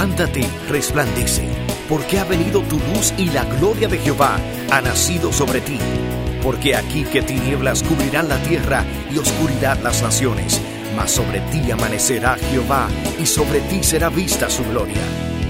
Levántate, resplandece, porque ha venido tu luz y la gloria de Jehová ha nacido sobre ti. Porque aquí que tinieblas cubrirán la tierra y oscuridad las naciones, mas sobre ti amanecerá Jehová y sobre ti será vista su gloria.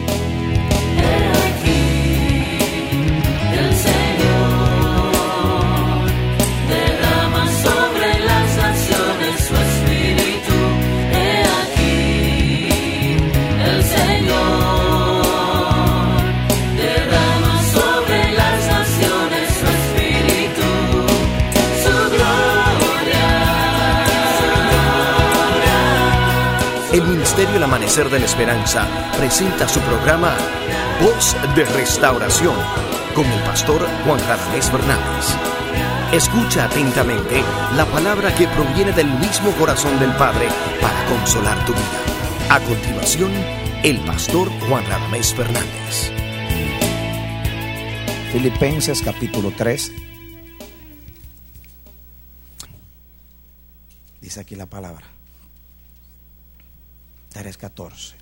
El Ministerio El Amanecer de la Esperanza presenta su programa Voz de Restauración con el pastor Juan Radamés Fernández. Escucha atentamente la palabra que proviene del mismo corazón del Padre para consolar tu vida. A continuación, el pastor Juan Radamés Fernández. Filipenses capítulo 3. Dice aquí la palabra. 3:14.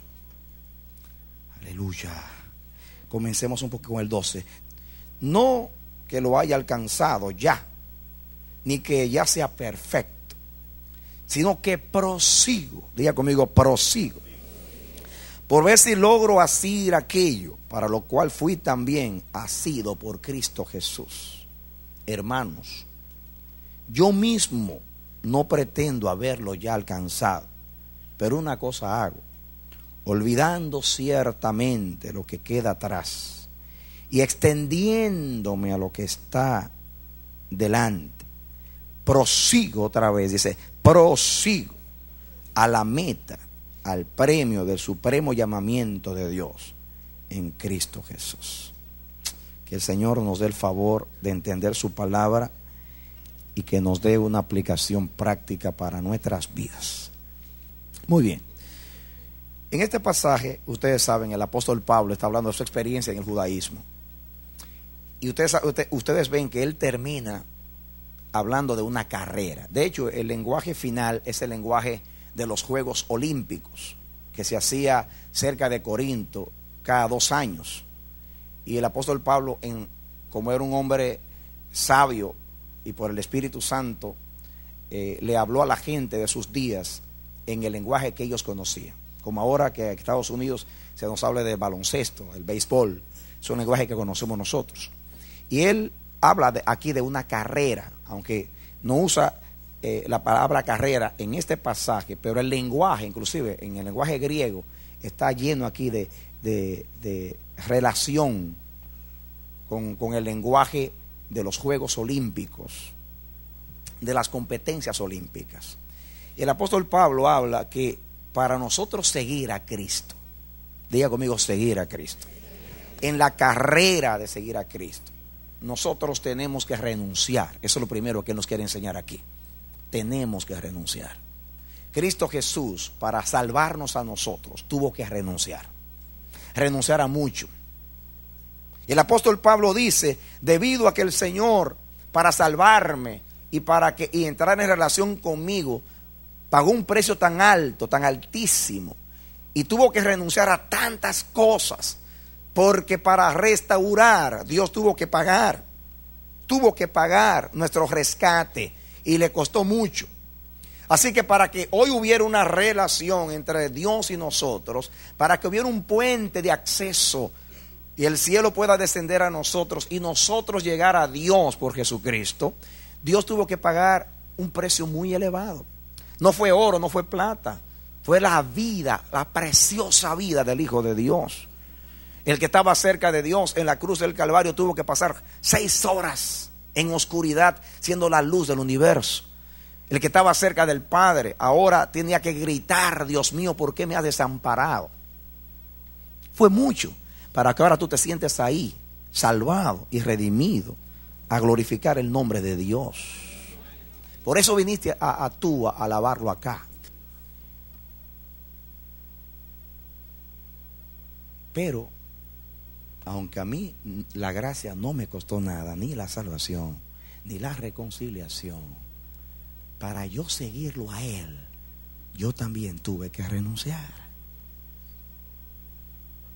Aleluya. Comencemos un poco con el 12. No que lo haya alcanzado ya, ni que ya sea perfecto, sino que prosigo. Diga conmigo, prosigo. Por ver si logro asir aquello para lo cual fui también asido por Cristo Jesús. Hermanos, yo mismo no pretendo haberlo ya alcanzado, pero una cosa hago, olvidando ciertamente lo que queda atrás y extendiéndome a lo que está delante, prosigo otra vez, dice, prosigo a la meta, al premio del supremo llamamiento de Dios en Cristo Jesús. Que el Señor nos dé el favor de entender su palabra y que nos dé una aplicación práctica para nuestras vidas. Muy bien. En este pasaje, ustedes saben, el apóstol Pablo está hablando de su experiencia en el judaísmo. Y ustedes ven que él termina hablando de una carrera. De hecho, el lenguaje final es el lenguaje de los Juegos Olímpicos, que se hacía cerca de Corinto cada 2 años. Y el apóstol Pablo, como era un hombre sabio y por el Espíritu Santo, le habló a la gente de sus días en el lenguaje que ellos conocían. Como ahora que en Estados Unidos se nos habla de baloncesto, el béisbol, es un lenguaje que conocemos nosotros. Y él habla aquí de una carrera, aunque no usa la palabra carrera en este pasaje, pero el lenguaje, inclusive en el lenguaje griego, está lleno aquí de relación con el lenguaje de los Juegos Olímpicos, de las competencias olímpicas. El apóstol Pablo habla que para nosotros seguir a Cristo, diga conmigo, seguir a Cristo, en la carrera de seguir a Cristo, nosotros tenemos que renunciar. Eso es lo primero que él nos quiere enseñar aquí. Tenemos que renunciar. Cristo Jesús, para salvarnos a nosotros, tuvo que renunciar a mucho. El apóstol Pablo dice, debido a que el Señor, para salvarme y entrar en relación conmigo, pagó un precio tan alto, tan altísimo, y tuvo que renunciar a tantas cosas, porque para restaurar Dios tuvo que pagar nuestro rescate, y le costó mucho. Así que para que hoy hubiera una relación entre Dios y nosotros, para que hubiera un puente de acceso y el cielo pueda descender a nosotros y nosotros llegar a Dios por Jesucristo, Dios tuvo que pagar un precio muy elevado. No fue oro, no fue plata, fue la vida, la preciosa vida del Hijo de Dios. El que estaba cerca de Dios en la cruz del Calvario tuvo que pasar 6 horas en oscuridad, siendo la luz del universo. El que estaba cerca del Padre ahora tenía que gritar, Dios mío, ¿por qué me has desamparado? Fue mucho para que ahora tú te sientes ahí, salvado y redimido, a glorificar el nombre de Dios. Por eso viniste a alabarlo acá. Pero, aunque a mí la gracia no me costó nada, ni la salvación, ni la reconciliación, para yo seguirlo a Él, yo también tuve que renunciar.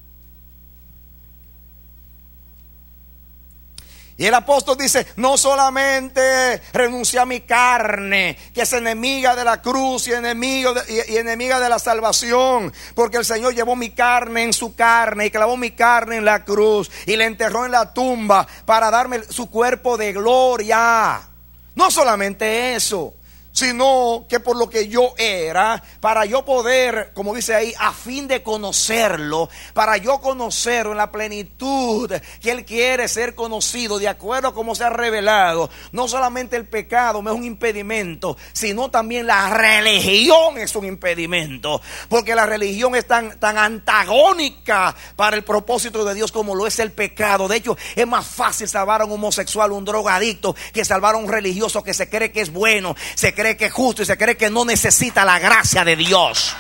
Y el apóstol dice, no solamente renuncié a mi carne, que es enemiga de la cruz y enemiga de la salvación, porque el Señor llevó mi carne en su carne y clavó mi carne en la cruz y la enterró en la tumba para darme su cuerpo de gloria. No solamente eso, sino que por lo que yo era, para yo poder, como dice ahí, a fin de conocerlo, para yo conocerlo en la plenitud que Él quiere ser conocido, de acuerdo a cómo se ha revelado. No solamente el pecado me es un impedimento, sino también la religión es un impedimento, porque la religión es tan antagónica para el propósito de Dios como lo es el pecado. De hecho, es más fácil salvar a un homosexual, un drogadicto, que salvar a un religioso que se cree que es bueno, se cree que es justo y se cree que no necesita la gracia de Dios.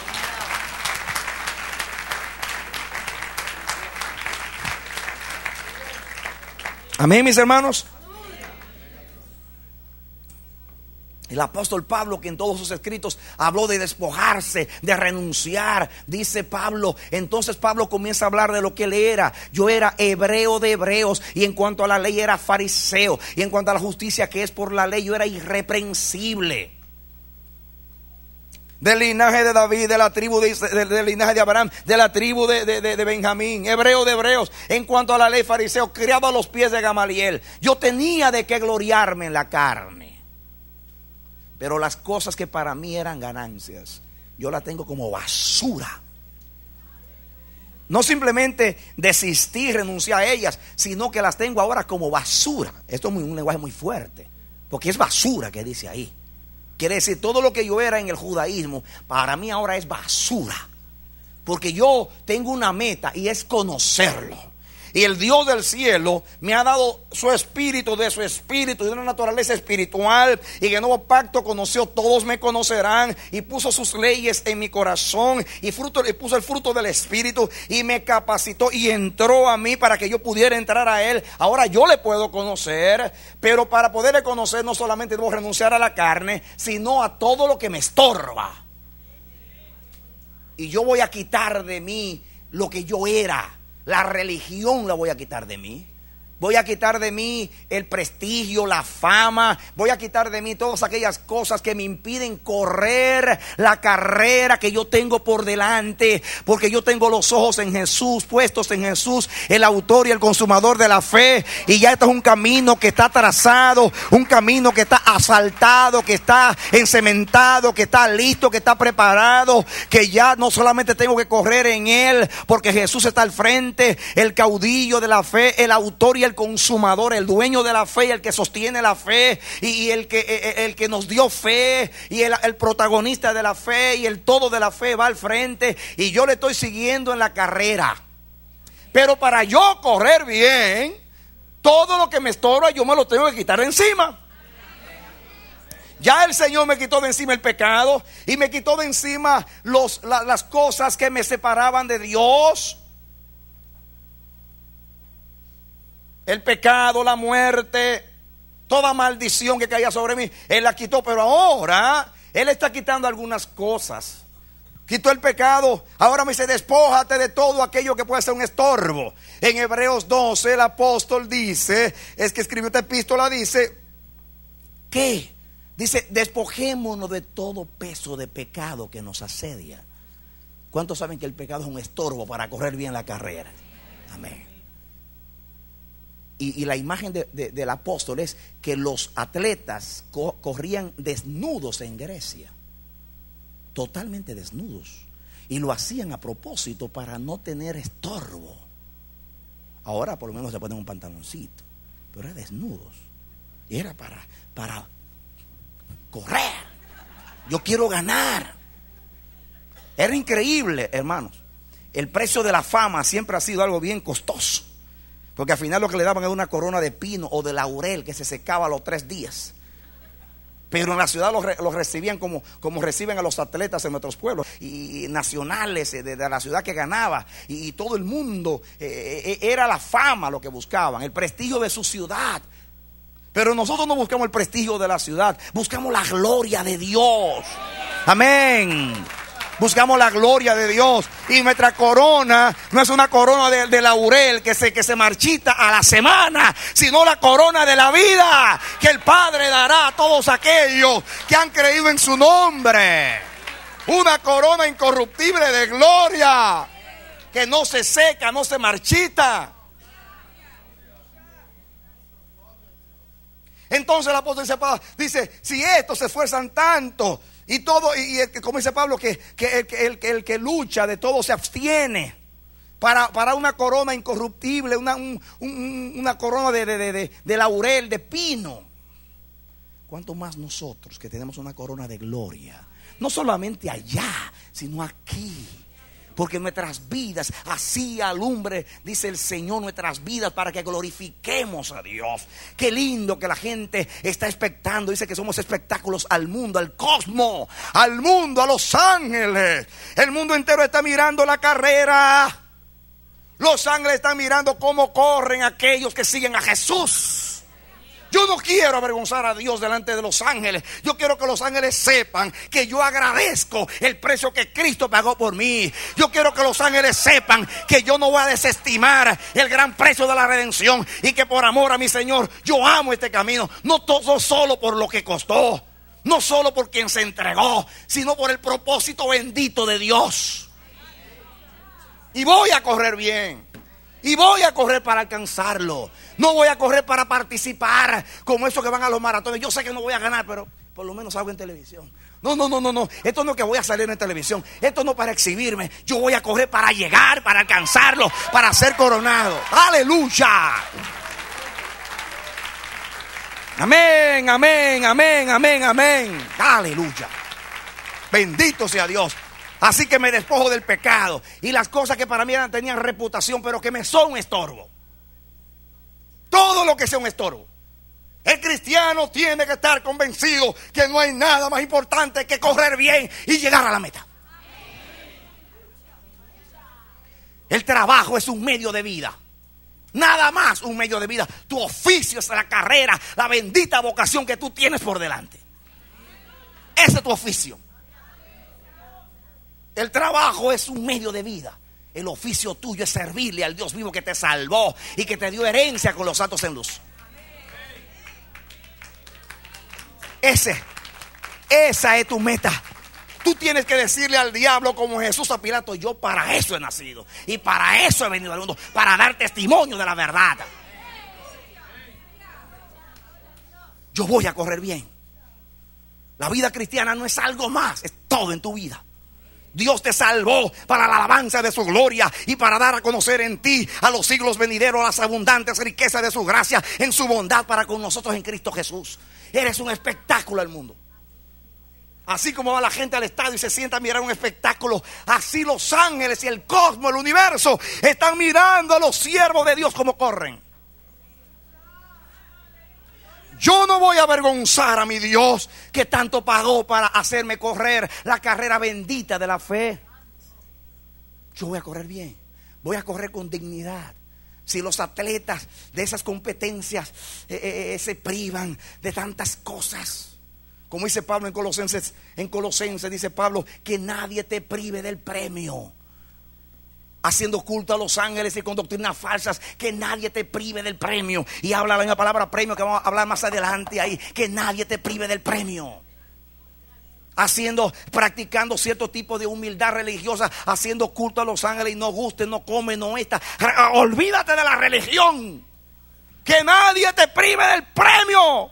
Amén, mis hermanos. El apóstol Pablo, que en todos sus escritos habló de despojarse, de renunciar, dice Pablo. Entonces Pablo comienza a hablar de lo que él era. Yo era hebreo de hebreos, y en cuanto a la ley era fariseo, y en cuanto a la justicia que es por la ley, yo era irreprensible. Del linaje de David, de la tribu del linaje de Abraham, de la tribu de Benjamín, hebreo de hebreos. En cuanto a la ley, fariseo, criado a los pies de Gamaliel. Yo tenía de qué gloriarme en la carne, pero las cosas que para mí eran ganancias, yo las tengo como basura. No simplemente desistí, renuncié a ellas, sino que las tengo ahora como basura. Esto es un lenguaje muy fuerte, porque es basura que dice ahí. Quiere decir, todo lo que yo era en el judaísmo, para mí ahora es basura. Porque yo tengo una meta, y es conocerlo. Y el Dios del cielo me ha dado su espíritu, de su espíritu y de una naturaleza espiritual. Y en el nuevo pacto conoció, todos me conocerán. Y puso sus leyes en mi corazón. Y puso el fruto del espíritu. Y me capacitó y entró a mí para que yo pudiera entrar a Él. Ahora yo le puedo conocer. Pero para poderle conocer, no solamente debo renunciar a la carne, sino a todo lo que me estorba. Y yo voy a quitar de mí lo que yo era. La religión la voy a quitar de mí. Voy a quitar de mí el prestigio, la fama. Voy a quitar de mí todas aquellas cosas que me impiden correr la carrera que yo tengo por delante. Porque yo tengo los ojos en Jesús, puestos en Jesús, el autor y el consumador de la fe. Y ya este es un camino que está trazado, un camino que está asfaltado, que está encementado, que está listo, que está preparado. Que ya no solamente tengo que correr en él, porque Jesús está al frente, el caudillo de la fe, el autor y el consumador, el dueño de la fe y el que sostiene la fe, y el que nos dio fe, y el protagonista de la fe, y el todo de la fe va al frente, y yo le estoy siguiendo en la carrera. Pero para yo correr bien, todo lo que me estorba yo me lo tengo que quitar de encima. Ya el Señor me quitó de encima el pecado, y me quitó de encima las cosas que me separaban de Dios. El pecado, la muerte, toda maldición que caía sobre mí, Él la quitó. Pero ahora Él está quitando algunas cosas. Quitó el pecado. Ahora me dice, despójate de todo aquello que puede ser un estorbo. En Hebreos 12 el apóstol dice, es que escribió esta epístola, dice, ¿qué? Dice, despojémonos de todo peso de pecado que nos asedia. ¿Cuántos saben que el pecado es un estorbo para correr bien la carrera? Amén. Y la imagen del apóstol es que los atletas corrían desnudos en Grecia, totalmente desnudos, y lo hacían a propósito para no tener estorbo. Ahora por lo menos se ponen un pantaloncito, pero era desnudos, y era para correr. Yo quiero ganar. Era increíble, hermanos. El precio de la fama siempre ha sido algo bien costoso. Porque al final lo que le daban era una corona de pino o de laurel que se secaba a los 3 días. Pero en la ciudad los recibían como reciben a los atletas en nuestros pueblos. Y nacionales de la ciudad que ganaba. Y todo el mundo, era la fama lo que buscaban, el prestigio de su ciudad. Pero nosotros no buscamos el prestigio de la ciudad, buscamos la gloria de Dios. Amén. Buscamos la gloria de Dios. Y nuestra corona no es una corona de laurel que se marchita a la semana, sino la corona de la vida que el Padre dará a todos aquellos que han creído en su nombre. Una corona incorruptible de gloria que no se seca, no se marchita. Entonces el apóstol dice, si estos se esfuerzan tanto y todo, como dice Pablo, que el que lucha de todo se abstiene para una corona incorruptible, una corona de laurel, de pino, ¿cuánto más nosotros que tenemos una corona de gloria? No solamente allá, sino aquí. Porque nuestras vidas, así alumbre, dice el Señor, nuestras vidas para que glorifiquemos a Dios. Qué lindo que la gente está expectando. Dice que somos espectáculos al mundo, al cosmos, al mundo, a los ángeles. El mundo entero está mirando la carrera. Los ángeles están mirando cómo corren aquellos que siguen a Jesús. Yo no quiero avergonzar a Dios delante de los ángeles. Yo quiero que los ángeles sepan que yo agradezco el precio que Cristo pagó por mí. Yo quiero que los ángeles sepan que yo no voy a desestimar el gran precio de la redención, y que por amor a mi Señor yo amo este camino. No todo solo por lo que costó, no solo por quien se entregó, sino por el propósito bendito de Dios. Y voy a correr bien. Y voy a correr para alcanzarlo. No voy a correr para participar como esos que van a los maratones. Yo sé que no voy a ganar, pero por lo menos salgo en televisión. No. Esto no es que voy a salir en televisión. Esto no es para exhibirme. Yo voy a correr para llegar, para alcanzarlo, para ser coronado. ¡Aleluya! Amén, amén, amén, amén, amén. ¡Aleluya! Bendito sea Dios. Así que me despojo del pecado y las cosas que para mí tenían reputación, pero que me son un estorbo. Todo lo que sea un estorbo. El cristiano tiene que estar convencido que no hay nada más importante que correr bien y llegar a la meta. El trabajo es un medio de vida. Nada más un medio de vida. Tu oficio es la carrera, la bendita vocación que tú tienes por delante. Ese es tu oficio. El trabajo es un medio de vida. El oficio tuyo es servirle al Dios vivo que te salvó y que te dio herencia con los santos en luz. Esa es tu meta. Tú tienes que decirle al diablo como Jesús a Pilato: yo para eso he nacido y para eso he venido al mundo, para dar testimonio de la verdad. Yo voy a correr bien. La vida cristiana no es algo más, es todo en tu vida. Dios te salvó para la alabanza de su gloria y para dar a conocer en ti a los siglos venideros las abundantes riquezas de su gracia en su bondad para con nosotros en Cristo Jesús. Eres un espectáculo al mundo. Así como va la gente al estadio y se sienta a mirar un espectáculo, así los ángeles y el cosmos, el universo, están mirando a los siervos de Dios como corren. Yo no voy a avergonzar a mi Dios que tanto pagó para hacerme correr la carrera bendita de la fe. Yo voy a correr bien, voy a correr con dignidad. Si los atletas de esas competencias se privan de tantas cosas, como dice Pablo en Colosenses dice Pablo que nadie te prive del premio. Haciendo culto a los ángeles y con doctrinas falsas, que nadie te prive del premio. Y habla la misma palabra premio que vamos a hablar más adelante ahí, que nadie te prive del premio. Practicando cierto tipo de humildad religiosa, haciendo culto a los ángeles y no guste, no come, no está. Olvídate de la religión. Que nadie te prive del premio.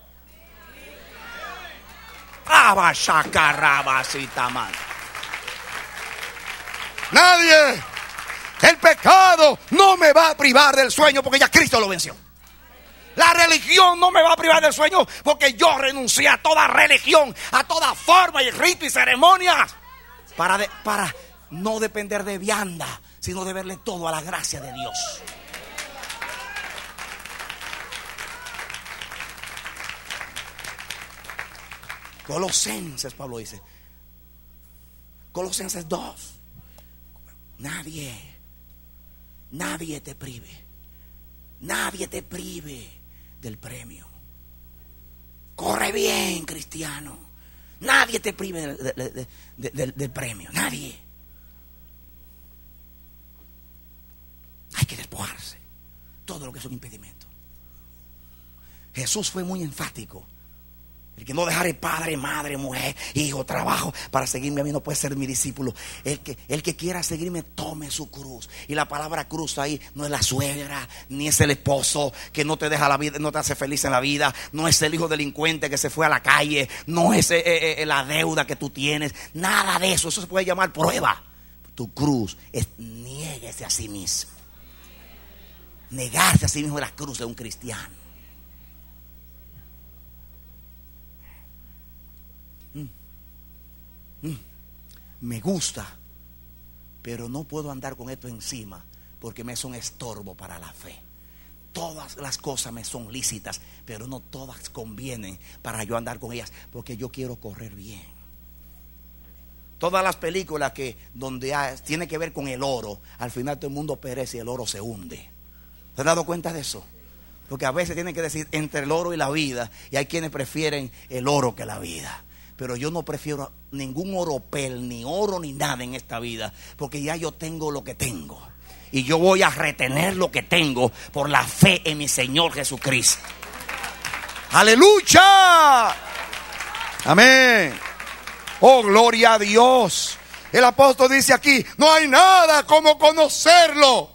Nadie. El pecado no me va a privar del sueño porque ya Cristo lo venció. La religión no me va a privar del sueño porque yo renuncié a toda religión, a toda forma y rito y ceremonias para no depender de vianda, sino de verle todo a la gracia de Dios. Colosenses, Pablo dice, Colosenses 2, nadie te prive del premio. Corre bien, cristiano. Nadie te prive del premio, nadie. Hay que despojarse todo lo que es un impedimento. Jesús fue muy enfático. El que no dejare padre, madre, mujer, hijo, trabajo para seguirme a mí no puede ser mi discípulo. El que quiera seguirme tome su cruz. Y la palabra cruz ahí no es la suegra, ni es el esposo que no te deja la vida, no te hace feliz en la vida, no es el hijo delincuente que se fue a la calle, no es la deuda que tú tienes, nada de eso. Eso se puede llamar prueba. Tu cruz es niéguese a sí mismo. Negarse a sí mismo es la cruz de un cristiano. Me gusta, pero no puedo andar con esto encima porque me es un estorbo para la fe. Todas las cosas me son lícitas, pero no todas convienen para yo andar con ellas, porque yo quiero correr bien. Todas las películas donde tiene que ver con el oro, al final todo el mundo perece y el oro se hunde. ¿Se han dado cuenta de eso? Porque a veces tienen que decir entre el oro y la vida, y hay quienes prefieren el oro que la vida. Pero yo no prefiero ningún oropel, ni oro, ni nada en esta vida, porque ya yo tengo lo que tengo. Y yo voy a retener lo que tengo por la fe en mi Señor Jesucristo. ¡Aleluya! Amén. Oh, gloria a Dios. El apóstol dice aquí, no hay nada como conocerlo.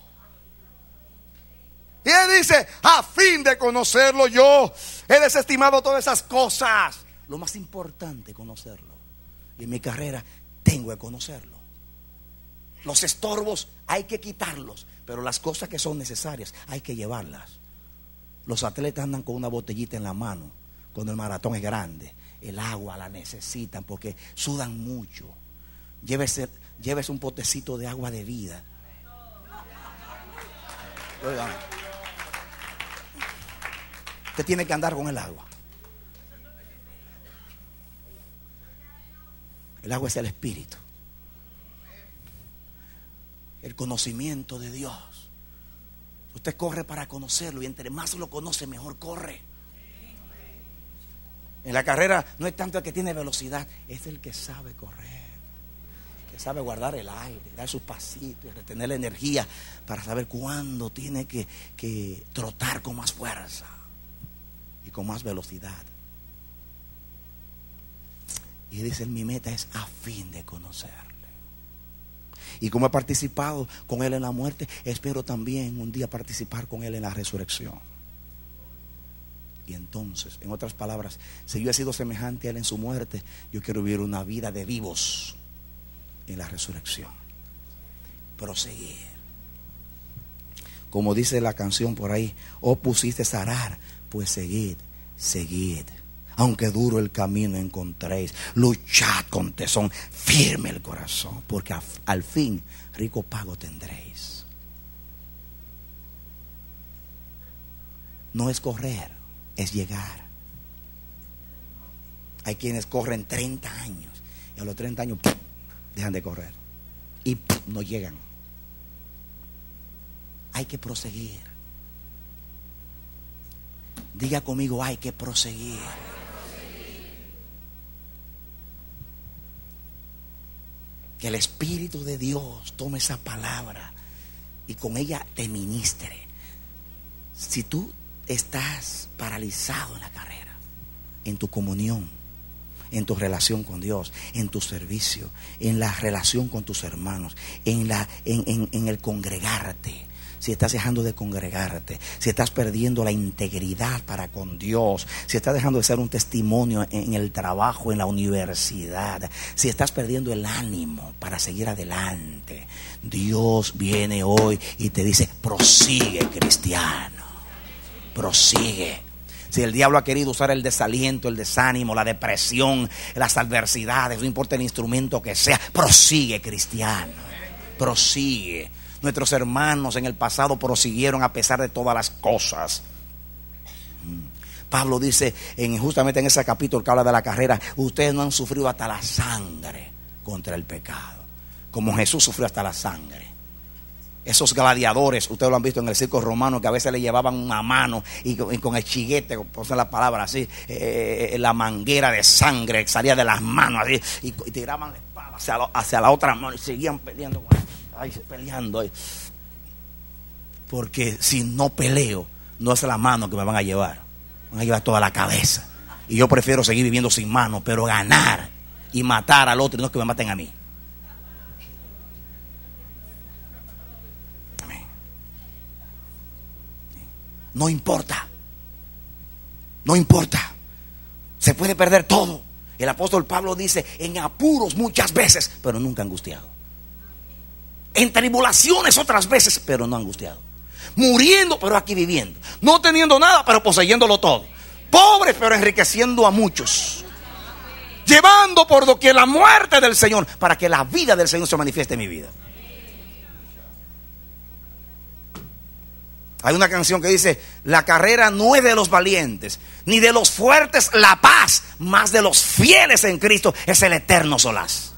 Y él dice, a fin de conocerlo yo he desestimado todas esas cosas. Lo más importante es conocerlo. Y en mi carrera tengo que conocerlo. Los estorbos hay que quitarlos, pero las cosas que son necesarias hay que llevarlas. Los atletas andan con una botellita en la mano cuando el maratón es grande. El agua la necesitan porque sudan mucho. Llévese un potecito de agua de vida. Oigan, usted tiene que andar con el agua. El agua es el espíritu, el conocimiento de Dios. Usted corre para conocerlo, y entre más lo conoce, mejor corre. En la carrera no es tanto el que tiene velocidad, es el que sabe correr, que sabe guardar el aire, dar sus pasitos, retener la energía para saber cuándo tiene que trotar con más fuerza y con más velocidad. Y dice, mi meta es a fin de conocerle. Y como he participado con él en la muerte, espero también un día participar con él en la resurrección. Y entonces, en otras palabras, si yo he sido semejante a él en su muerte, yo quiero vivir una vida de vivos en la resurrección. Proseguir. Como dice la canción por ahí, oh pusiste a arar, pues seguid, seguid. Aunque duro el camino encontréis, luchad con tesón, firme el corazón, porque al fin rico pago tendréis. No es correr, es llegar. Hay quienes corren 30 años y a los 30 años ¡pum!, dejan de correr y ¡pum!, no llegan. Hay que proseguir. Diga conmigo, hay que proseguir. Que el Espíritu de Dios tome esa palabra y con ella te ministre. Si tú estás paralizado en la carrera, en tu comunión, en tu relación con Dios, en tu servicio, en la relación con tus hermanos, en el congregarte, si estás dejando de congregarte, si estás perdiendo la integridad para con Dios, si estás dejando de ser un testimonio en el trabajo, en la universidad, si estás perdiendo el ánimo para seguir adelante, Dios viene hoy y te dice, prosigue, cristiano, prosigue. Si el diablo ha querido usar el desaliento, el desánimo, la depresión, las adversidades, no importa el instrumento que sea, prosigue, cristiano, prosigue. Nuestros hermanos en el pasado prosiguieron a pesar de todas las cosas. Pablo dice justamente en ese capítulo que habla de la carrera, ustedes no han sufrido hasta la sangre contra el pecado, como Jesús sufrió hasta la sangre. Esos gladiadores, ustedes lo han visto en el circo romano, que a veces le llevaban una mano y con el chiguete, por usar la palabra así, la manguera de sangre que salía de las manos así, y tiraban la espada hacia la otra mano y seguían peleando ahí, peleando ahí. Porque si no peleo, no es la mano que me van a llevar toda la cabeza. Y yo prefiero seguir viviendo sin mano, pero ganar y matar al otro y no que me maten a mí. No importa. No importa. Se puede perder todo. El apóstol Pablo dice: en apuros muchas veces, pero nunca angustiado. En tribulaciones otras veces, pero no angustiado. Muriendo, pero aquí viviendo. No teniendo nada, pero poseyéndolo todo. Pobre, pero enriqueciendo a muchos. Llevando por doquier la muerte del Señor, para que la vida del Señor se manifieste en mi vida. Hay una canción que dice: la carrera no es de los valientes, ni de los fuertes la paz, más de los fieles en Cristo es el eterno solaz.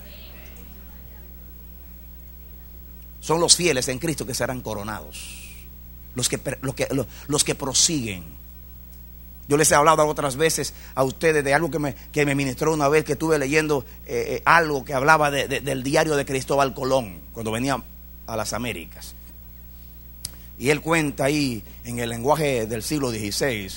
Son los fieles en Cristo que serán coronados, los que prosiguen. Yo les he hablado otras veces a ustedes de algo que me ministró una vez, que estuve leyendo algo que hablaba del diario de Cristóbal Colón cuando venía a las Américas. Y él cuenta ahí en el lenguaje del siglo XVI,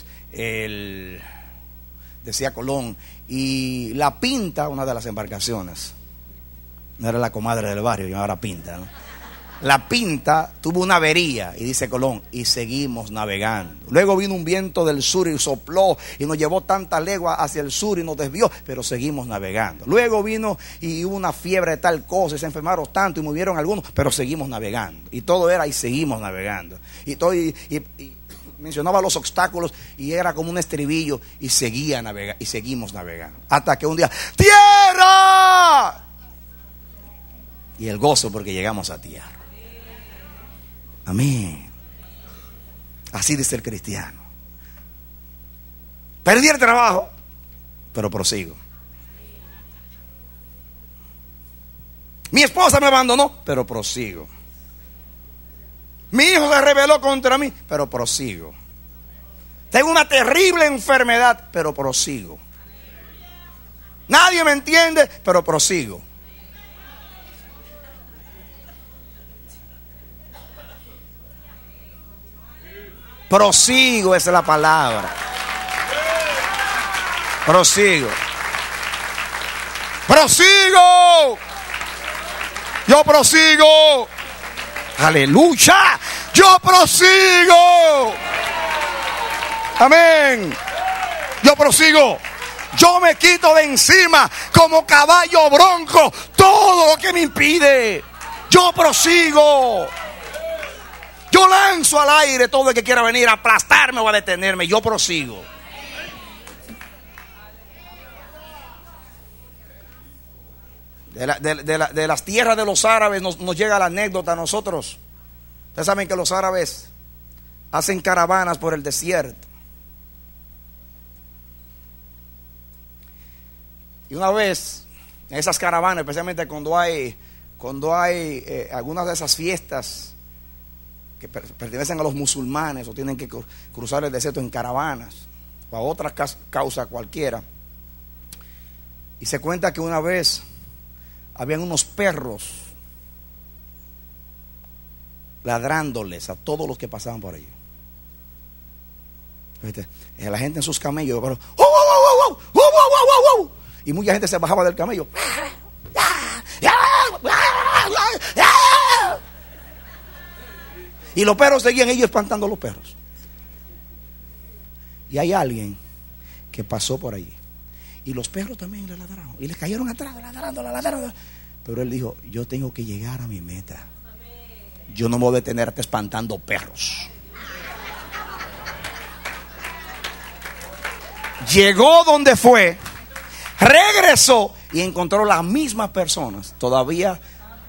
decía Colón, y la Pinta, una de las embarcaciones, no era la comadre del barrio, llamaba Pinta, ¿no? La Pinta tuvo una avería, y dice Colón, y seguimos navegando. Luego vino un viento del sur y sopló y nos llevó tanta legua hacia el sur y nos desvió, pero seguimos navegando. Luego vino y hubo una fiebre de tal cosa y se enfermaron tanto y murieron algunos, pero seguimos navegando. Y todo era y seguimos navegando. Y mencionaba los obstáculos y era como un estribillo y seguía navegando y seguimos navegando. Hasta que un día, ¡tierra! Y el gozo porque llegamos a tierra. Amén. Así dice el cristiano. Perdí el trabajo, pero prosigo. Mi esposa me abandonó, pero prosigo. Mi hijo se rebeló contra mí, pero prosigo. Tengo una terrible enfermedad, pero prosigo. Nadie me entiende, pero prosigo. Prosigo, esa es la palabra. Prosigo. Prosigo. Yo prosigo. Aleluya. Yo prosigo. Amén. Yo prosigo. Yo me quito de encima como caballo bronco todo lo que me impide. Yo prosigo. Yo lanzo al aire todo el que quiera venir a aplastarme o a detenerme. Yo prosigo. De las tierras de los árabes nos llega la anécdota a nosotros. Ustedes saben que los árabes hacen caravanas por el desierto. Y una vez, en esas caravanas, especialmente cuando hay algunas de esas fiestas que pertenecen a los musulmanes o tienen que cruzar el desierto en caravanas o a otra causa cualquiera, y se cuenta que una vez habían unos perros ladrándoles a todos los que pasaban por allí. La gente en sus camellos, pero, y mucha gente se bajaba del camello. Y los perros seguían ellos espantando a los perros. Y hay alguien que pasó por allí. Y los perros también le ladraron. Y le cayeron atrás, ladrando. Pero él dijo: yo tengo que llegar a mi meta. Yo no me voy a detener espantando perros. Llegó donde fue, regresó y encontró las mismas personas todavía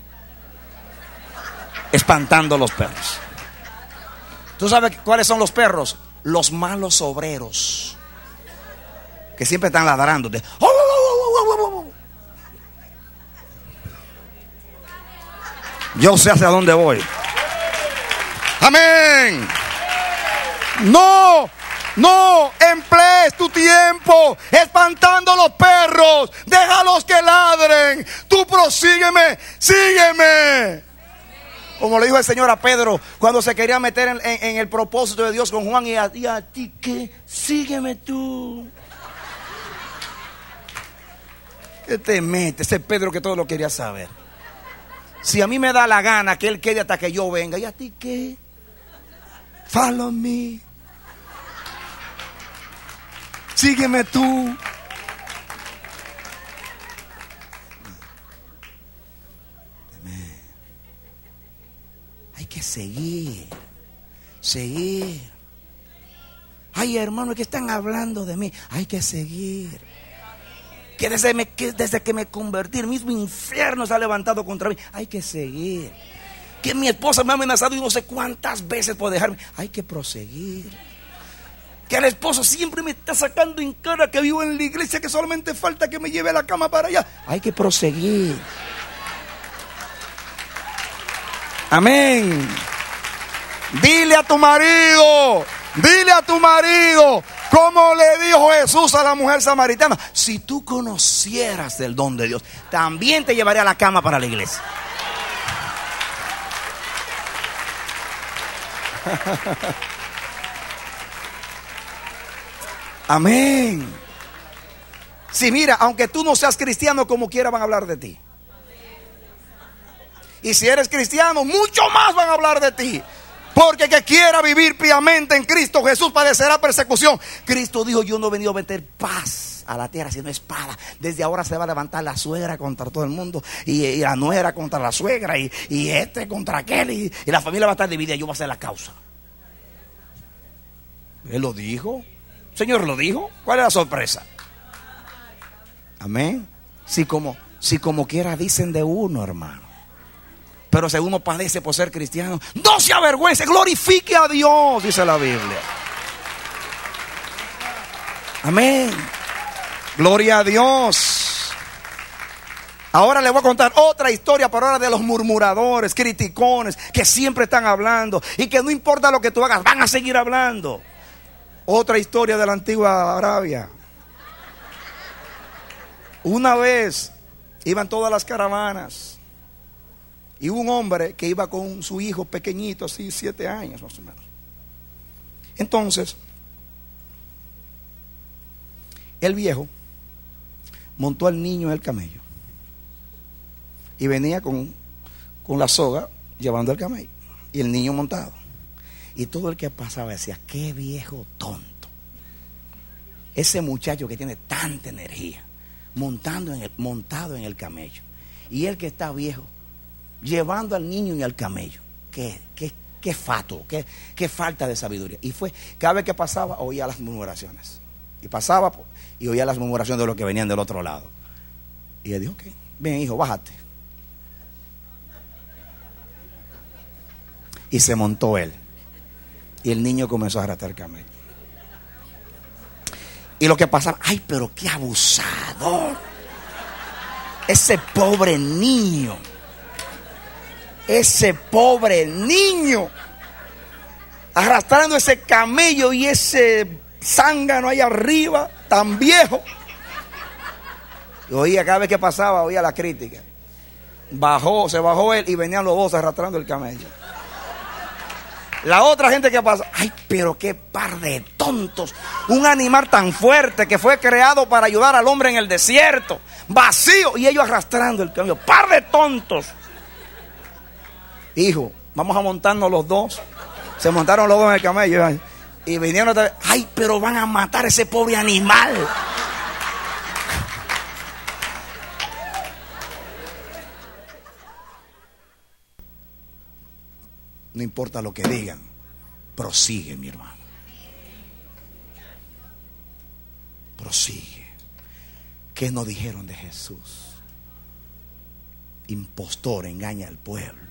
espantando a los perros. ¿Tú sabes cuáles son los perros? Los malos obreros, que siempre están ladrándote. Yo sé hacia dónde voy. Amén. No emplees tu tiempo espantando a los perros. Déjalos que ladren. Tú prosígueme, sígueme. Como le dijo el Señor a Pedro cuando se quería meter en el propósito de Dios con Juan. Y a ti qué, sígueme tú. ¿Qué te metes? Ese Pedro que todo lo quería saber. Si a mí me da la gana que él quede hasta que yo venga. ¿Y a ti qué? Follow me. Sígueme tú. Hay que seguir. Ay, hermano, que están hablando de mí. Hay que seguir. Que desde que me convertí, el mismo infierno se ha levantado contra mí. Hay que seguir. Que mi esposa me ha amenazado y no sé cuántas veces por dejarme. Hay que proseguir. Que el esposo siempre me está sacando en cara que vivo en la iglesia, que solamente falta que me lleve la cama para allá. Hay que proseguir. Amén. Dile a tu marido como le dijo Jesús a la mujer samaritana: si tú conocieras del don de Dios, también te llevaré a la cama para la iglesia. Amén. Sí, mira, aunque tú no seas cristiano, como quiera van a hablar de ti. Y si eres cristiano, mucho más van a hablar de ti. Porque que quiera vivir piamente en Cristo Jesús padecerá persecución. Cristo dijo: yo no he venido a meter paz a la tierra sino espada. Desde ahora se va a levantar la suegra contra todo el mundo, y la nuera contra la suegra, y este contra aquel, y la familia va a estar dividida. Yo voy a ser la causa. Él lo dijo. Señor lo dijo. ¿Cuál es la sorpresa? Amén. Si como quiera dicen de uno, hermano, pero si uno padece por ser cristiano, no se avergüence, glorifique a Dios, dice la Biblia. Amén. Gloria a Dios. Ahora le voy a contar otra historia, pero ahora de los murmuradores, criticones, que siempre están hablando y que no importa lo que tú hagas, van a seguir hablando. Otra historia de la antigua Arabia. Una vez iban todas las caravanas y un hombre que iba con su hijo pequeñito, así 7 años más o menos. Entonces, el viejo montó al niño en el camello y venía con la soga llevando el camello y el niño montado. Y todo el que pasaba decía: qué viejo tonto. Ese muchacho que tiene tanta energía montado en el camello, y él que está viejo llevando al niño en el camello. Qué fato, qué falta de sabiduría. Y fue, cada vez que pasaba oía las murmuraciones. Y pasaba y oía las murmuraciones de los que venían del otro lado. Y él dijo: ok, ven hijo, bájate. Y se montó él. Y el niño comenzó a arrastrar el camello. Y lo que pasaba: ay, pero qué abusador. Ese pobre niño. Arrastrando ese camello y ese zángano ahí arriba, tan viejo. Y oía, cada vez que pasaba, oía la crítica. Se bajó él y venían los dos arrastrando el camello. La otra gente que pasa: ay, pero qué par de tontos. Un animal tan fuerte que fue creado para ayudar al hombre en el desierto, vacío, y ellos arrastrando el camello. Par de tontos. Hijo, vamos a montarnos los dos. Se montaron los dos en el camello y vinieron otra vez: ay, pero van a matar a ese pobre animal. No importa lo que digan, prosigue, mi hermano. Prosigue. ¿Qué nos dijeron de Jesús? Impostor, engaña al pueblo.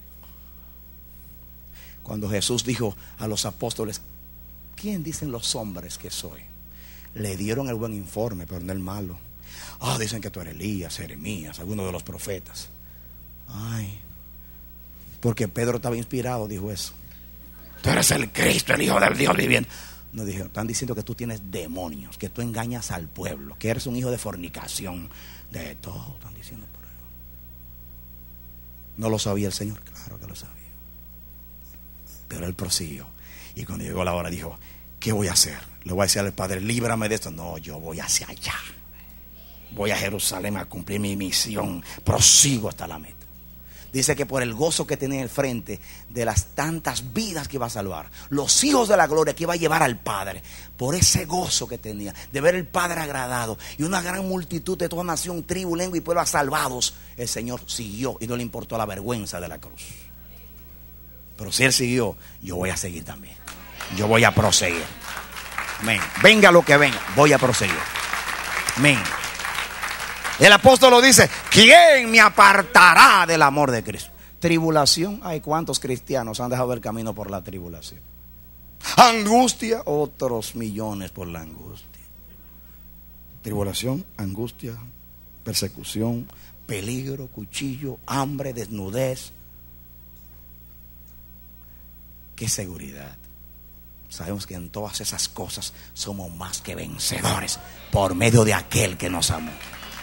Cuando Jesús dijo a los apóstoles: ¿quién dicen los hombres que soy? Le dieron el buen informe, pero no el malo. Dicen que tú eres Elías, Jeremías, alguno de los profetas. Ay, porque Pedro estaba inspirado, dijo eso. tú eres el Cristo, el Hijo del Dios viviente. Nos dijeron, están diciendo que tú tienes demonios, que tú engañas al pueblo, que eres un hijo de fornicación, de todo, están diciendo por ahí. ¿No lo sabía el Señor? Claro que lo sabía. Pero él prosiguió. Y cuando llegó la hora dijo, ¿qué voy a hacer? Le voy a decir al Padre, líbrame de esto. No, yo voy hacia allá. Voy a Jerusalén a cumplir mi misión. Prosigo hasta la meta. Dice que por el gozo que tenía en el frente de las tantas vidas que iba a salvar, los hijos de la gloria que iba a llevar al Padre, por ese gozo que tenía de ver el Padre agradado y una gran multitud de toda nación, tribu, lengua y pueblo salvados, el Señor siguió y no le importó la vergüenza de la cruz. Pero si Él siguió, yo voy a seguir también. Yo voy a proseguir. Amén. Venga lo que venga, voy a proseguir. Amén. El apóstol lo dice, ¿quién me apartará del amor de Cristo? Tribulación, hay cuántos cristianos han dejado el camino por la tribulación. Angustia, otros millones por la angustia. Tribulación, angustia, persecución, peligro, cuchillo, hambre, desnudez. ¿Qué seguridad? Sabemos que en todas esas cosas somos más que vencedores por medio de aquel que nos amó.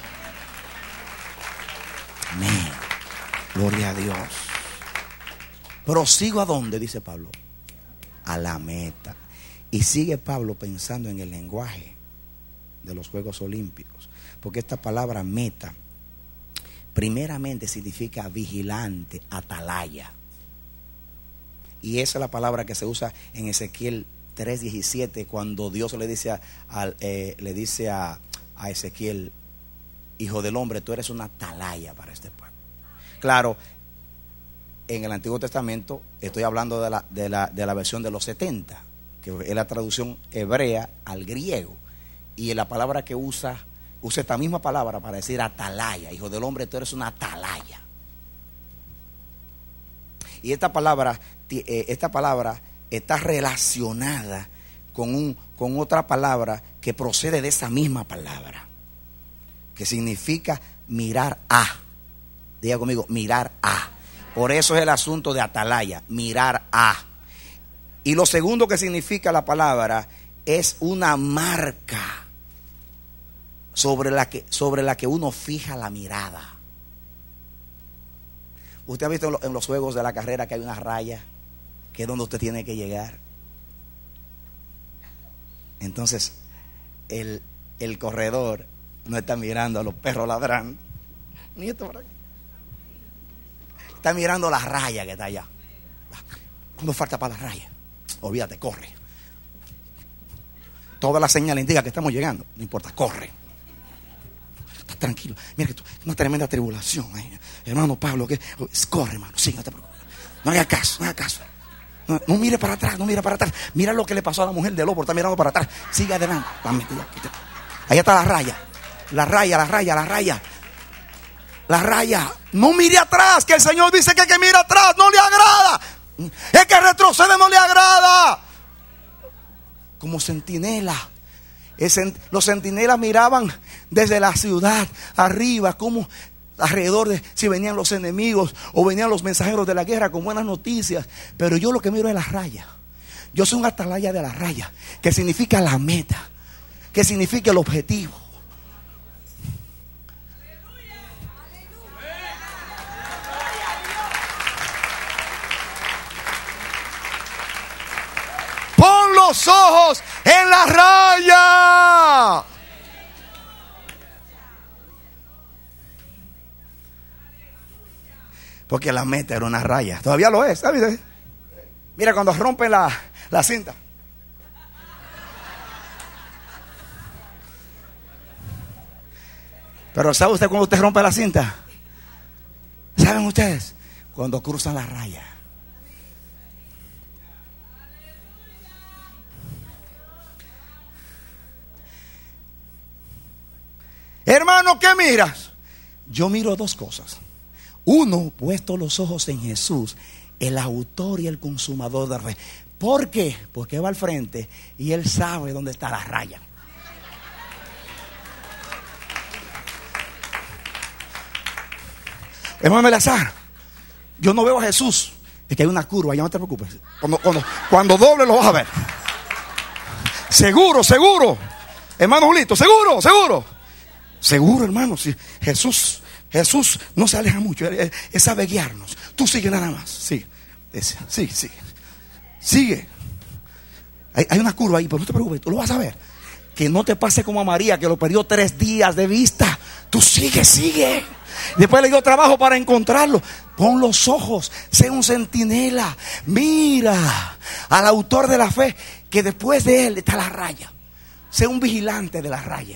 Amén. Gloria a Dios. Prosigo a dónde, dice Pablo. A la meta. Y sigue Pablo pensando en el lenguaje de los Juegos Olímpicos. Porque esta palabra meta, primeramente significa vigilante, atalaya. Y esa es la palabra que se usa en Ezequiel 3:17, cuando Dios le dice a Ezequiel, hijo del hombre, tú eres una atalaya para este pueblo. Claro, en el Antiguo Testamento estoy hablando de la versión de los 70, que es la traducción hebrea al griego. Y la palabra que usa esta misma palabra para decir atalaya, hijo del hombre, tú eres una atalaya. Y esta palabra está relacionada con otra palabra que procede de esa misma palabra, que significa mirar a. Diga conmigo, mirar a. Por eso es el asunto de atalaya, mirar a. Y lo segundo que significa la palabra es una marca sobre la que uno fija la mirada. Usted ha visto en los juegos de la carrera que hay una raya, que es donde usted tiene que llegar. Entonces el corredor no está mirando a los perros ladrando, ni esto por aquí. Está mirando la raya que está allá. ¿Cuánto falta para la raya? Olvídate, corre. Toda la señal indica que estamos llegando. No importa, corre. Está tranquilo. Mira que una tremenda tribulación. Hermano Pablo, corre, hermano. Sí, no te preocupes. No haga caso, no haga caso. No mire para atrás, no mire para atrás. Mira lo que le pasó a la mujer de lobo. Está mirando para atrás. Sigue adelante. Allá está la raya. La raya. La raya. No mire atrás, que el Señor dice que mira atrás no le agrada. Es que retrocede no le agrada. Como centinela. Los centinelas miraban desde la ciudad arriba, como alrededor de si venían los enemigos o venían los mensajeros de la guerra con buenas noticias. Pero yo lo que miro es la raya. Yo soy un atalaya de la raya, que significa la meta, que significa el objetivo. Pon los ojos en la raya. Porque la meta era una raya. Todavía lo es, ¿sabes? Mira cuando rompen la cinta. Pero ¿sabe usted cuando usted rompe la cinta? ¿Saben ustedes? Cuando cruzan la raya. Hermano, ¿qué miras? Yo miro dos cosas. Uno, puesto los ojos en Jesús, el autor y el consumador de la fe. ¿Por qué? Porque va al frente y Él sabe dónde está la raya. Hermano Eleazar, yo no veo a Jesús Es que hay una curva, ya no te preocupes. Cuando doble lo vas a ver. Seguro, seguro. Hermano Julito, seguro, seguro. Seguro, hermano. Si Jesús no se aleja mucho. Él sabe guiarnos. Tú sigue nada más. Sigue. Sigue. Hay una curva ahí, pero no te preocupes, tú lo vas a ver. Que no te pase como a María, que lo perdió 3 días de vista. Tú sigue. Después le dio trabajo para encontrarlo. Pon los ojos, sé un centinela. Mira al autor de la fe, que después de él está la raya. Sé un vigilante de la raya.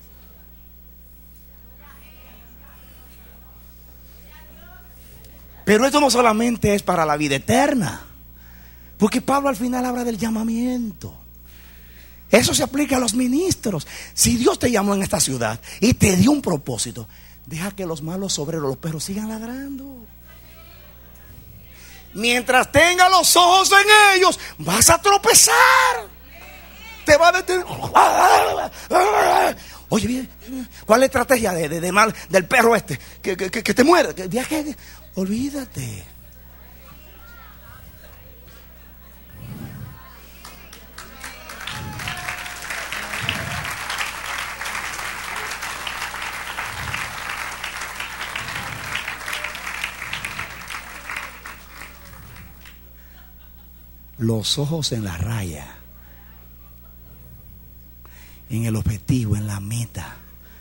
Pero esto no solamente es para la vida eterna, porque Pablo al final habla del llamamiento. Eso se aplica a los ministros. Si Dios te llamó en esta ciudad y te dio un propósito, deja que los malos obreros, los perros, sigan ladrando. Mientras tenga los ojos en ellos, vas a tropezar. Te va a detener. Oye, bien, ¿cuál es la estrategia de mal del perro este? Que te muera. Olvídate. Los ojos en la raya, en el objetivo, en la meta.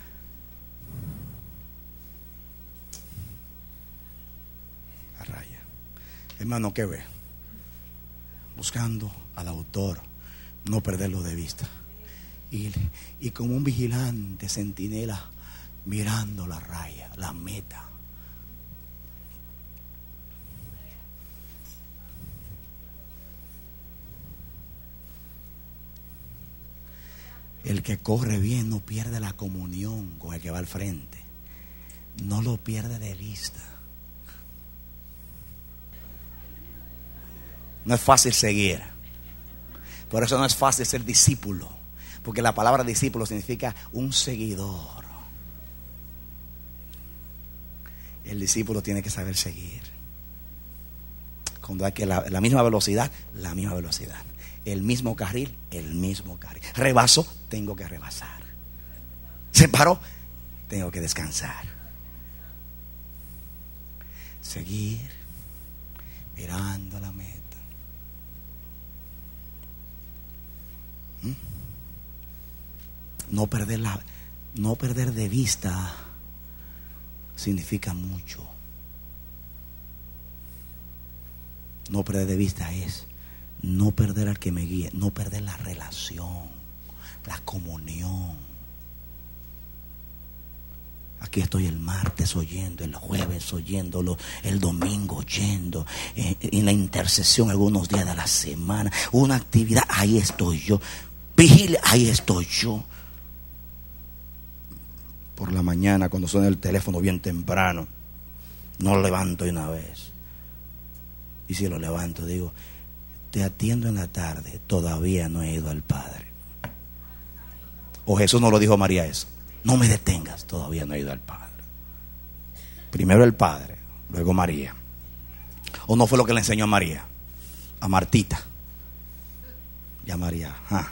La raya. Hermano, ¿qué ve? Buscando al autor, no perderlo de vista. Y como un vigilante, centinela, mirando la raya, la meta. El que corre bien no pierde la comunión con el que va al frente. No lo pierde de vista. No es fácil seguir. Por eso no es fácil ser discípulo. Porque la palabra discípulo significa un seguidor. El discípulo tiene que saber seguir. Cuando hay que la misma velocidad, la misma velocidad. El mismo carril, el mismo carril. Rebaso, tengo que rebasar. Se paró, tengo que descansar. Seguir mirando la meta. No perder de vista significa mucho. No perder de vista es no perder al que me guíe, no perder la relación, la comunión. Aquí estoy el martes oyendo, el jueves oyéndolo, el domingo oyendo, en la intercesión algunos días de la semana, una actividad, ahí estoy yo. Vigilia, ahí estoy yo. Por la mañana cuando suena el teléfono bien temprano, no lo levanto de una vez. Y si lo levanto digo, te atiendo en la tarde, todavía no he ido al Padre. O Jesús no lo dijo a María eso. No me detengas, todavía no he ido al Padre. Primero el Padre, luego María. ¿O no fue lo que le enseñó a María? A Martita. Y a María.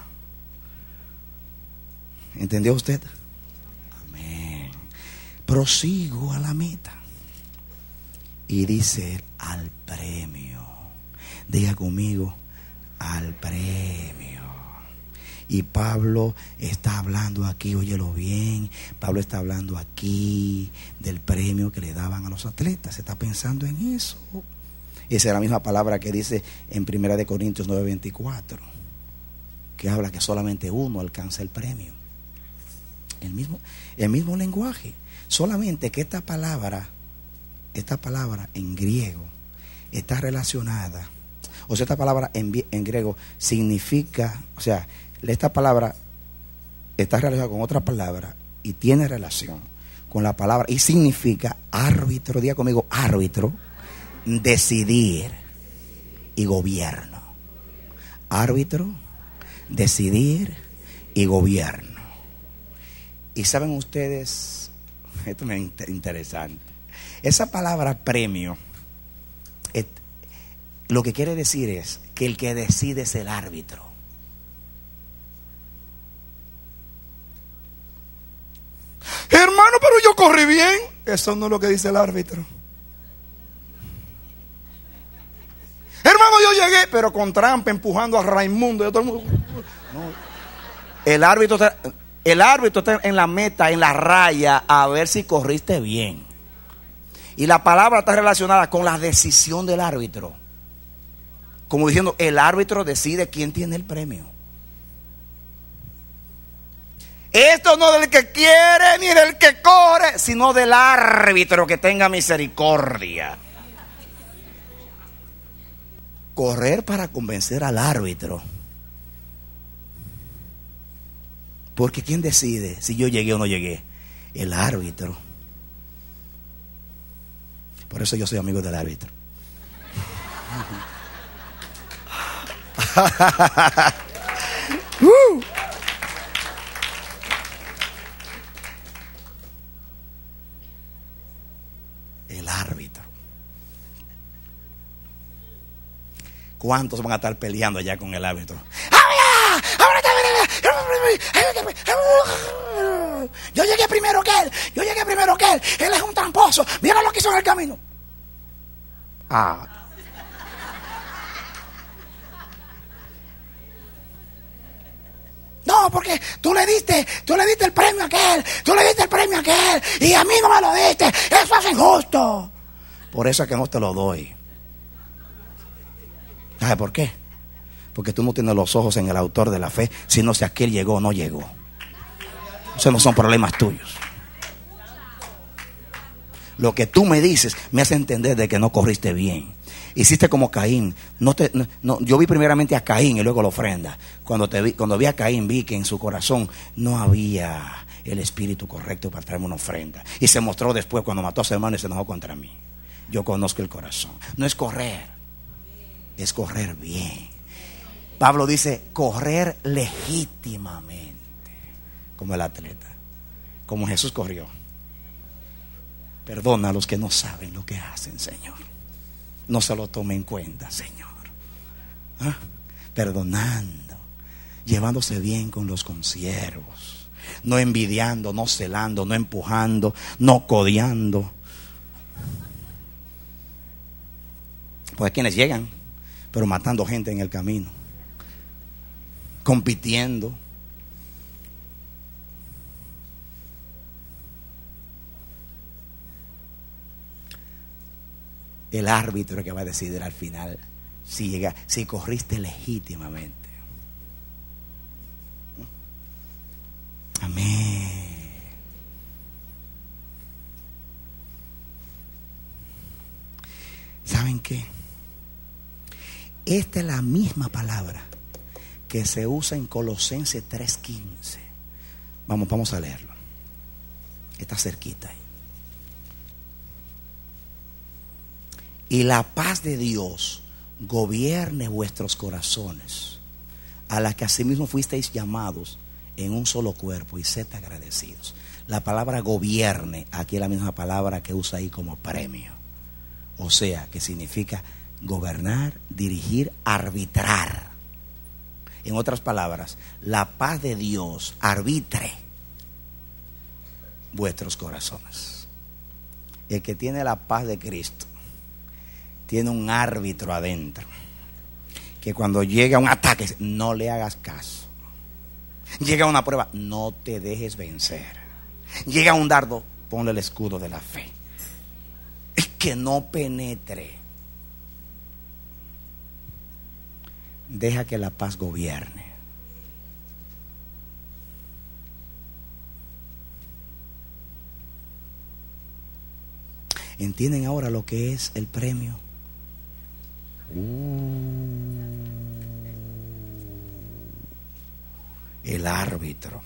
¿Entendió usted? Amén. Prosigo a la meta. Y dice al premio. Diga conmigo, al premio. Y Pablo está hablando aquí, óyelo bien. Pablo está hablando aquí del premio que le daban a los atletas. Se está pensando en eso. Esa es la misma palabra que dice en 1 Corintios 9:24, que habla que solamente uno alcanza el premio. El mismo lenguaje. Solamente que esta palabra en griego está relacionada. O sea, esta palabra en griego significa, o sea, esta palabra está relacionada con otra palabra y tiene relación con la palabra y significa árbitro. Diga conmigo, árbitro, decidir y gobierno. Árbitro, decidir y gobierno. Y saben ustedes, esto me es interesante. Esa palabra premio Lo que quiere decir es que el que decide es el árbitro. Hermano, pero yo corrí bien. Eso no es lo que dice el árbitro. Hermano, yo llegué, pero con trampa, empujando a Raimundo y a todo el mundo. No. El árbitro está en la meta, en la raya, a ver si corriste bien. Y la palabra está relacionada con la decisión del árbitro. Como diciendo, el árbitro decide quién tiene el premio. Esto no del que quiere ni del que corre, sino del árbitro que tenga misericordia. Correr para convencer al árbitro. Porque ¿quién decide si yo llegué o no llegué? El árbitro. Por eso yo soy amigo del árbitro. El árbitro. ¿Cuántos van a estar peleando ya con el árbitro? Yo llegué primero que él. Él es un tramposo. Mira lo que hizo en el camino. No, porque tú le diste el premio a aquel. Y a mí no me lo diste. Eso es injusto. Por eso es que no te lo doy. ¿Sabes por qué? Porque tú no tienes los ojos en el autor de la fe, sino si aquel llegó o no llegó. Esos no son problemas tuyos. Lo que tú me dices me hace entender de que no corriste bien. Hiciste como Caín. Yo vi primeramente a Caín y luego la ofrenda. Cuando vi a Caín, vi que en su corazón no había el espíritu correcto para traerme una ofrenda. Y se mostró después cuando mató a su hermano y se enojó contra mí. Yo conozco el corazón. No es correr, es correr bien. Pablo dice correr legítimamente, como el atleta, como Jesús corrió. Perdona a los que no saben lo que hacen, Señor. No se lo tome en cuenta, Señor. Perdonando, llevándose bien con los consiervos, no envidiando, no celando, no empujando, no codeando. Pues quienes llegan, pero matando gente en el camino, compitiendo. El árbitro que va a decidir al final si corriste legítimamente. Amén. ¿Saben qué? Esta es la misma palabra que se usa en Colosenses 3:15. Vamos a leerlo. Está cerquita ahí. Y la paz de Dios gobierne vuestros corazones, a la que asimismo fuisteis llamados en un solo cuerpo, y sed agradecidos. La palabra gobierne aquí es la misma palabra que usa ahí como premio. O sea, que significa gobernar, dirigir, arbitrar. En otras palabras, la paz de Dios arbitre vuestros corazones. El que tiene la paz de Cristo tiene un árbitro adentro, que cuando llega un ataque no le hagas caso. Llega una prueba, no te dejes vencer. Llega un dardo, ponle el escudo de la fe. Que no penetre. Deja que la paz gobierne. ¿Entienden ahora lo que es el premio? El árbitro.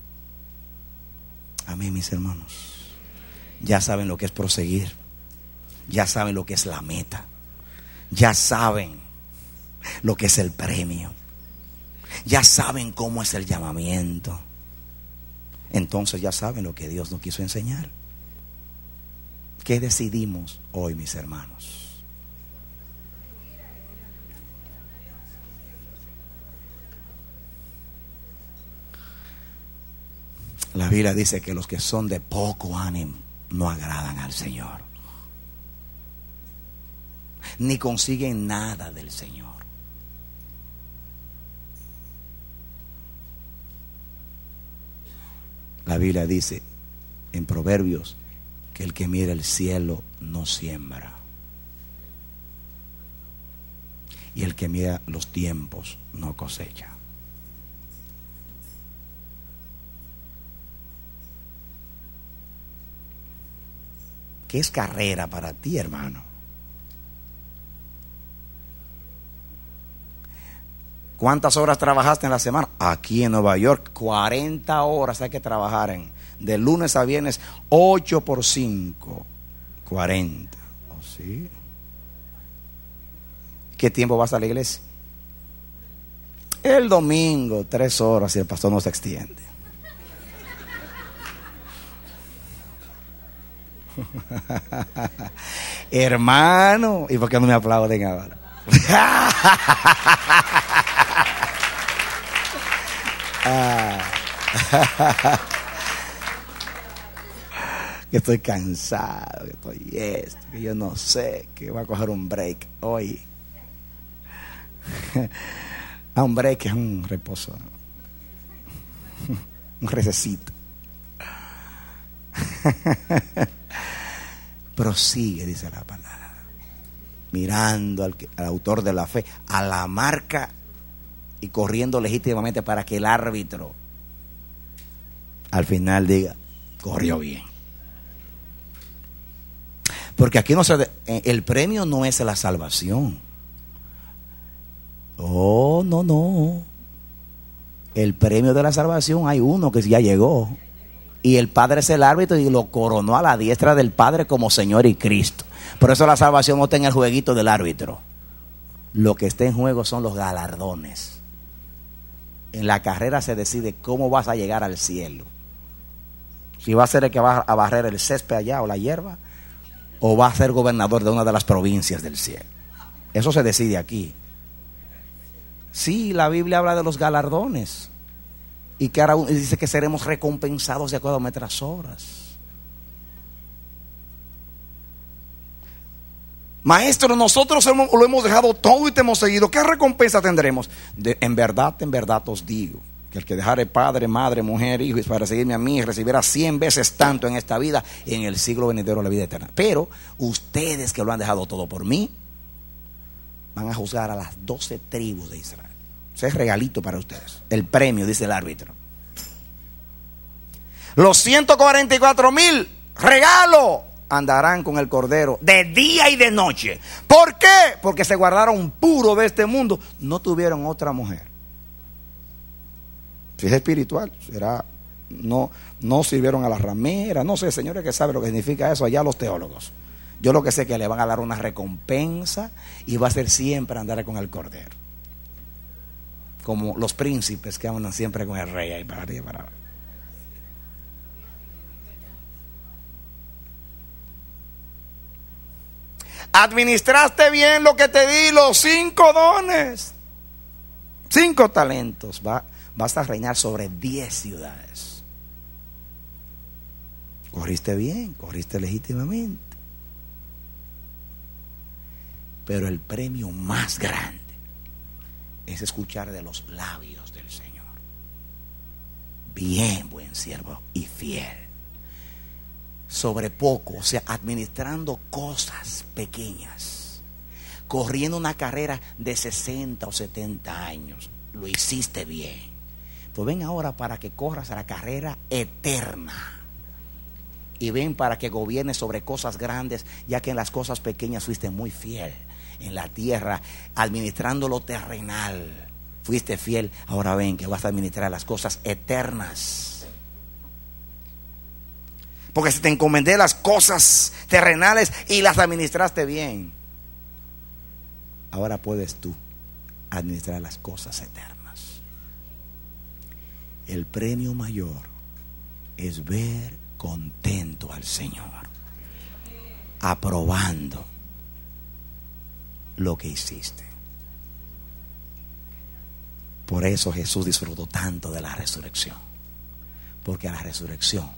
Amén, mis hermanos. Ya saben lo que es proseguir. Ya saben lo que es la meta. Ya saben lo que es el premio. Ya saben cómo es el llamamiento. Entonces ya saben lo que Dios nos quiso enseñar. ¿Qué decidimos hoy, mis hermanos? La Biblia dice que los que son de poco ánimo no agradan al Señor, ni consiguen nada del Señor. La Biblia dice en Proverbios que el que mira el cielo no siembra, y el que mira los tiempos no cosecha. ¿Qué es carrera para ti, hermano? ¿Cuántas horas trabajaste en la semana? Aquí en Nueva York, 40 horas hay que trabajar de lunes a viernes, 8 por 5, 40. ¿Oh, sí? ¿Qué tiempo vas a la iglesia? El domingo, 3 horas, y el pastor no se extiende. Hermano, ¿y por qué no me aplauden ahora? Que estoy cansado, que estoy esto, que yo no sé, que voy a coger un break hoy. Un break es un reposo, un recesito. Prosigue, dice la palabra, mirando al autor de la fe, a la marca, y corriendo legítimamente para que el árbitro al final diga: corrió bien. Porque aquí el premio no es la salvación. Oh, no. El premio de la salvación hay uno que ya llegó, y el Padre es el árbitro y lo coronó a la diestra del Padre como Señor y Cristo. Por eso la salvación no está en el jueguito del árbitro. Lo que está en juego son los galardones. En la carrera se decide cómo vas a llegar al cielo. Si va a ser el que va a barrer el césped allá o la hierba, o va a ser gobernador de una de las provincias del cielo. Eso se decide aquí. Sí, la Biblia habla de los galardones, y que ahora dice que seremos recompensados de acuerdo a nuestras obras. Maestro, nosotros lo hemos dejado todo y te hemos seguido. ¿Qué recompensa tendremos? En verdad os digo, que el que dejare padre, madre, mujer, hijo, para seguirme a mí, recibirá 100 veces tanto en esta vida, y en el siglo venidero la vida eterna. Pero ustedes que lo han dejado todo por mí, van a juzgar a las 12 tribus de Israel. Ese es regalito para ustedes, el premio, dice el árbitro. Los 144,000, regalo, andarán con el Cordero de día y de noche. ¿Por qué? Porque se guardaron puro de este mundo, no tuvieron otra mujer. Si es espiritual, será, no sirvieron a la ramera, no sé, señores, que saben lo que significa eso allá los teólogos. Yo lo que sé es que le van a dar una recompensa, y va a ser siempre andar con el Cordero, como los príncipes que andan siempre con el rey ahí para arriba y para abajo. Administraste bien lo que te di, los 5 dones, 5 talentos, vas a reinar sobre 10 ciudades. Corriste bien, corriste legítimamente. Pero el premio más grande es escuchar de los labios del Señor: bien, buen siervo y fiel. Sobre poco, o sea, administrando cosas pequeñas, corriendo una carrera de 60 o 70 años, lo hiciste bien. Pues ven ahora para que corras a la carrera eterna, y ven para que gobiernes sobre cosas grandes, ya que en las cosas pequeñas fuiste muy fiel. En la tierra, administrando lo terrenal, fuiste fiel. Ahora ven que vas a administrar las cosas eternas. Porque si te encomendé las cosas terrenales y las administraste bien, ahora puedes tú administrar las cosas eternas. El premio mayor es ver contento al Señor, aprobando lo que hiciste. Por eso Jesús disfrutó tanto de la resurrección, Porque la resurrección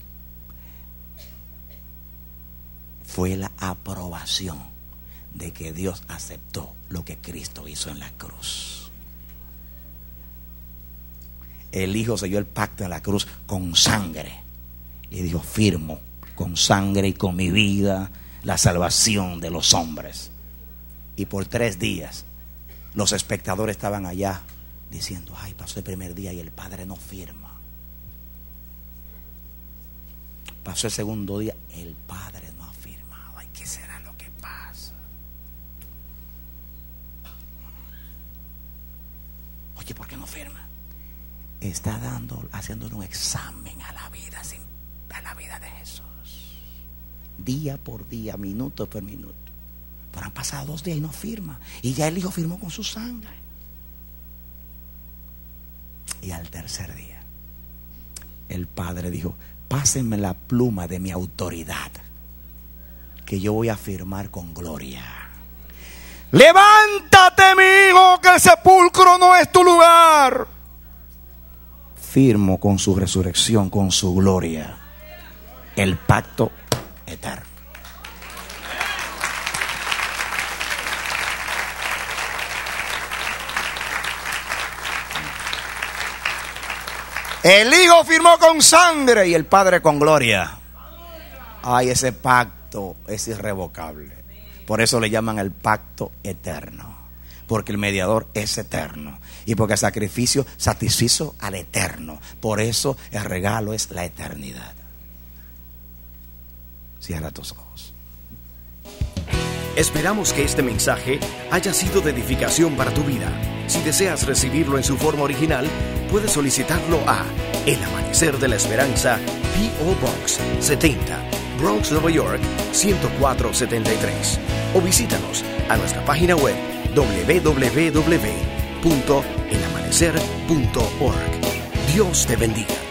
fue la aprobación de que Dios aceptó lo que Cristo hizo en la cruz. El Hijo selló el pacto en la cruz con sangre y dijo: firmo con sangre y con mi vida la salvación de los hombres. Y por 3 días los espectadores estaban allá diciendo: ay, pasó el primer día y el Padre no firma. Pasó el segundo día, el Padre no ha firmado. Ay, ¿qué será lo que pasa? Oye, ¿por qué no firma? Está haciéndole un examen a la vida de Jesús. Día por día, minuto por minuto. Pero han pasado 2 días y no firma. Y ya el Hijo firmó con su sangre. Y al tercer día, el Padre dijo: pásenme la pluma de mi autoridad, que yo voy a firmar con gloria. Levántate, mi hijo, que el sepulcro no es tu lugar. Firmo con su resurrección, con su gloria, el pacto eterno. El Hijo firmó con sangre y el Padre con gloria. Ay, ese pacto es irrevocable. Por eso le llaman el pacto eterno, porque el mediador es eterno y porque el sacrificio satisfizo al eterno. Por eso el regalo es la eternidad. Cierra tus ojos. Esperamos que este mensaje haya sido de edificación para tu vida. Si deseas recibirlo en su forma original, puedes solicitarlo a El Amanecer de la Esperanza, P.O. Box 70, Bronx, Nueva York 10473. O visítanos a nuestra página web www.elamanecer.org. Dios te bendiga.